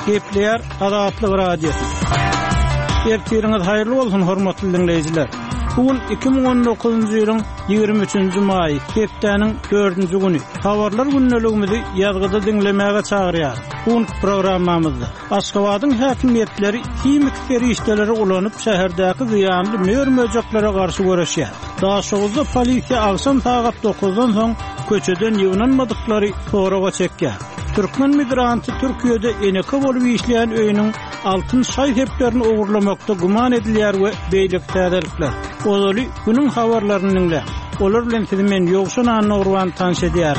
Kepler Adatlı Radio. Ertiriniz hayırlı bolsun hormatly dinleyijiler. Bugün 2019 ýylyň 23-nji maý, hepdeniň 4-nji güni. Habarlar günneligimizi ýazgyda dinlemäge çagyrýar. Bu programmamyzda Aşgabatyň häkimiýetleri himik ferişdeleri ulanyp şäherdäki ziýanly möýür-möjekleri garşy görüşýär. Daşoguzda polisiýa aksam saat 9-dan soň köçeden ýygnanmadyklary soraga çekýär. Türkmen migranty Türkiýede eneke bolup işleýän öýüniň altyn şaý heplerini ogurlamakda guman edilýär we beýlik täzelikler. Olaly günüň habarlaryny dinle. Olar bilen sizi men ýogşan anagurwan tanış edýär.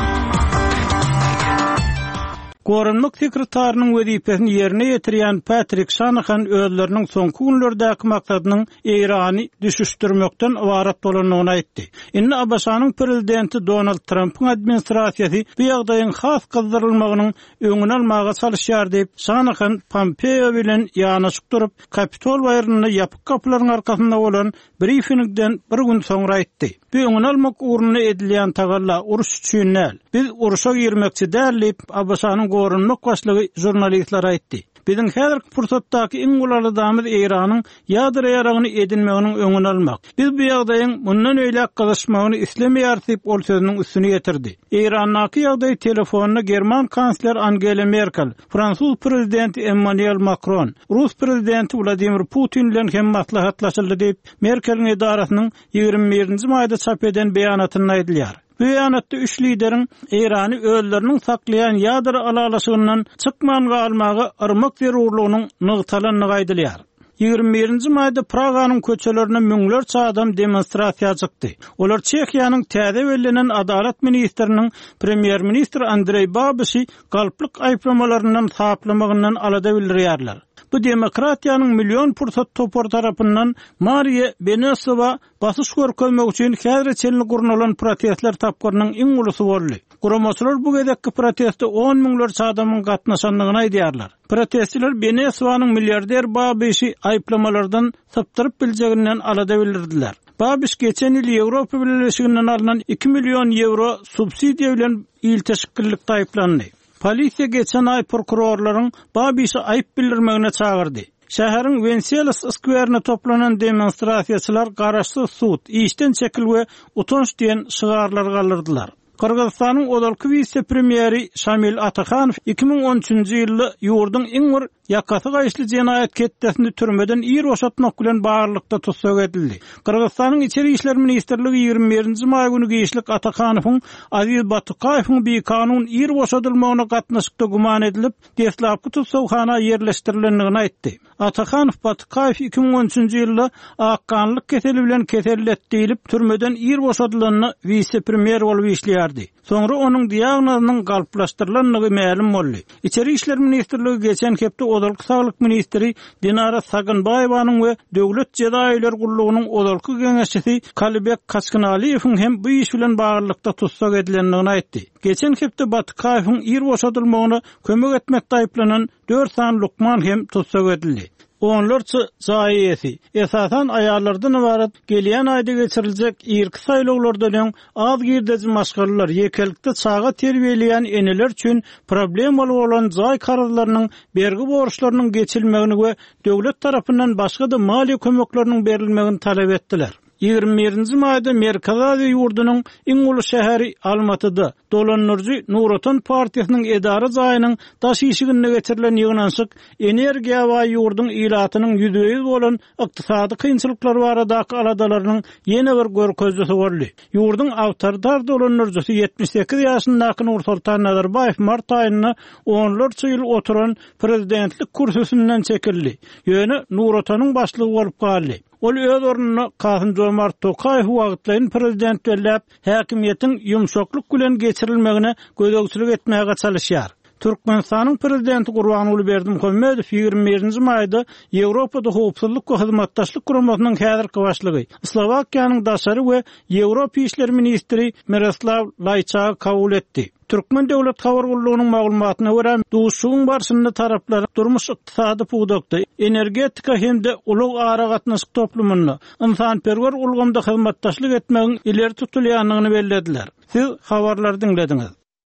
Gorunluk sekretarynyň wezipesini ýerine ýetirýän Patrick Shanahan özleriniň soňky günlerdäki maksadynyň Irany düşüşdirmekden ibaret bolanyny aýtdy. Indi Abasanyň prezidenti Donald Trump'yň administrasiýasy bu ýagdaýyň has gyzdyrylmagynyň öňüni almaga çalışýar diýip Shanahan Pompeo bilen ýanaşyk durup Kapitol baýryny ýapyk kapylaryň arkasynda bolan briefingden bir gün soňra aýtdy. Bu öňüni almak uğruna edilýän tagalla uruş üçin näl? Biz uruşa girmekçi däl, Abasanyň gorunluk başlygy jurnalistler aýtdy. Biziň häzirki pursatdaky iň gulaly damyz Iranyň ýadyr ýaragyny edinmeginiň öňüni almak. Biz bu ýagdaýyň mundan öýle gyzyşmagyny islemeýär diýip ol sözüniň üstüne ýetirdi. Iranyň ýagdaý telefonuna German kansler Angela Merkel, Fransuz prezidenti Emmanuel Macron, Rus prezidenti Vladimir Putin bilen hem maslahatlaşyldy diýip Merkel'iň edarasynyň 21-nji maýda çap eden beýanatyny aýdylýar. Bu ýanatda üç lideriň Irany özleriniň saklayan ýadyr alalaşygyndan çykmanyny almagy yrmak zerurlugynyň nygtalanyny gaýdylýar. 21-nji maýda Praganyň köçelerine müňlerçe adam demonstrasiýa çykdy. Olar Çekiýanyň täze belenen adalet ministriniň premier ministr Andrei Babysy galplyk aýplamalarinden saplamagynyň alada bildirýärler. Bu demokratiýanyň million pursat topar tarapyndan Maria Benesova basyş görkezmek üçin häzir çelini gurnulan protestler tapgyrynyň iň ulusy boldy. Guramaçylar bu gezekki protestde 10 miňlerçe adamyň gatnaşandygyny aýdýarlar. Protestçiler Benesowanyň milliarder Babysy aýplamalardan saptyryp biljeginden alada bildirdiler. Babys geçen ýyl Ýewropa Birleşiginden alynan 2 milyon euro subsidiýa bilen il teşkillikde aýplandy. Polisiýa geçen ay prokurorlaryň Babysy aýp bildirmegine çagyrdy. Şäheriň Wenceslaw skwerine toplanan demonstrasiýaçylar garaşsyz sud, işden çekil we utanç diýen şygarlar galdyrdylar. Kırgızstanyň odalky vice-premieri Şamil Atakhanov 2013-nji ýylda ýurduň iň bir ýakasy gaýşly jenaýat ketdesinde türmeden ýer boşatmak bilen barlykda tutsak edildi. Kırgızstanyň içeri işler ministrligi 21-nji maý güni giýişlik Atakhanowyň Aziz Batykaýewiň bir kanun ýer boşatylmagyna gatnaşykda guman edilip, deslapky tutsakxana ýerleşdirilendigini aýtdy. Atakhanow Batykaýew 2013-nji ýylda akkanlyk keseli bilen keselletdirilip türmeden ýer boşatylyny vice-premier bolup işleýär. Sonra onun diagnozynyň galplaşdyrylanlygy ma'lum boldy. İçeri işler ministrligi geçen hepde Odalky saglyk ministri Dinara Saganbaýewanyň we Döwlet Jedaýlar Gullugynyň odalky geňeşçisi Kalybek Kaçkynaliewiň hem bu iş bilen baglykda tutsak edilendigini aýtdy. Geçen hepde Batykaýewiň ýer boşatylmagyna kömek etmekde aýplanan 4 san Lukman hem tutsak edildi. Onlarca zaýyesi esasan aýallardan ibaret gelýän aýda geçiriljek irki saýlawlardan az girdäji maşgalalar ýekelikde çaga terbiýeleýän eneler üçin problemaly bolan zaý karazlarynyň bergi borçlarynyň geçilmegini we döwlet tarapyndan başga da maliýe kömekleriniň berilmegini talap etdiler. 21-nji maýda Merkez Aziýa ýurdunyň iň uly şäheri Almatyda dolanyrjy Nuratan partiýasynyň edara jaýynyň daş işigine getirilen ýygnanşyk energiýa we ýurduň ilatynyň ýüzüňiz bolan ykdysady kynçylyklar baradaky aladalarynyň ýene bir görkezlisi boldy. Ýurduň awtordar dolanyrjysy 78 ýaşyndaky Nursultan Nazarbaýew mart aýyna 10 ýyl oturan prezidentlik kursusynyň çekildi. Ýöne Nuratanyň başlygy bolup galdy. Ol öz ornuny Kasım-Jomart Tokaýew wagtlaryň prezident belläp, häkimiýetiň ýumşaklyk bilen geçirilmegine gözegçilik etmäge çalışýar. Türkmenistanyň prezidenti Gurbanuly Berdimuhammedow 21-nji maýda Ýewropada howpsuzlyk we hyzmatdaşlyk guramasynyň häzirki başlygy, Slowakiýanyň daşary we Ýewropa işler ministri Miroslav Lajçaky kabul etdi. Türkmen döwlet habar gullugynyň maglumatyna görä, duşugyň barşynda taraplar durmuş ykdysady puwdakda, energetika hemde ulug ara gatnaşyk toplumyny, insanperwer ulgamda hyzmatdaşlyk etmegiň ileri tutulýanlygyny bellediler. Siz habarlary dinlediňiz.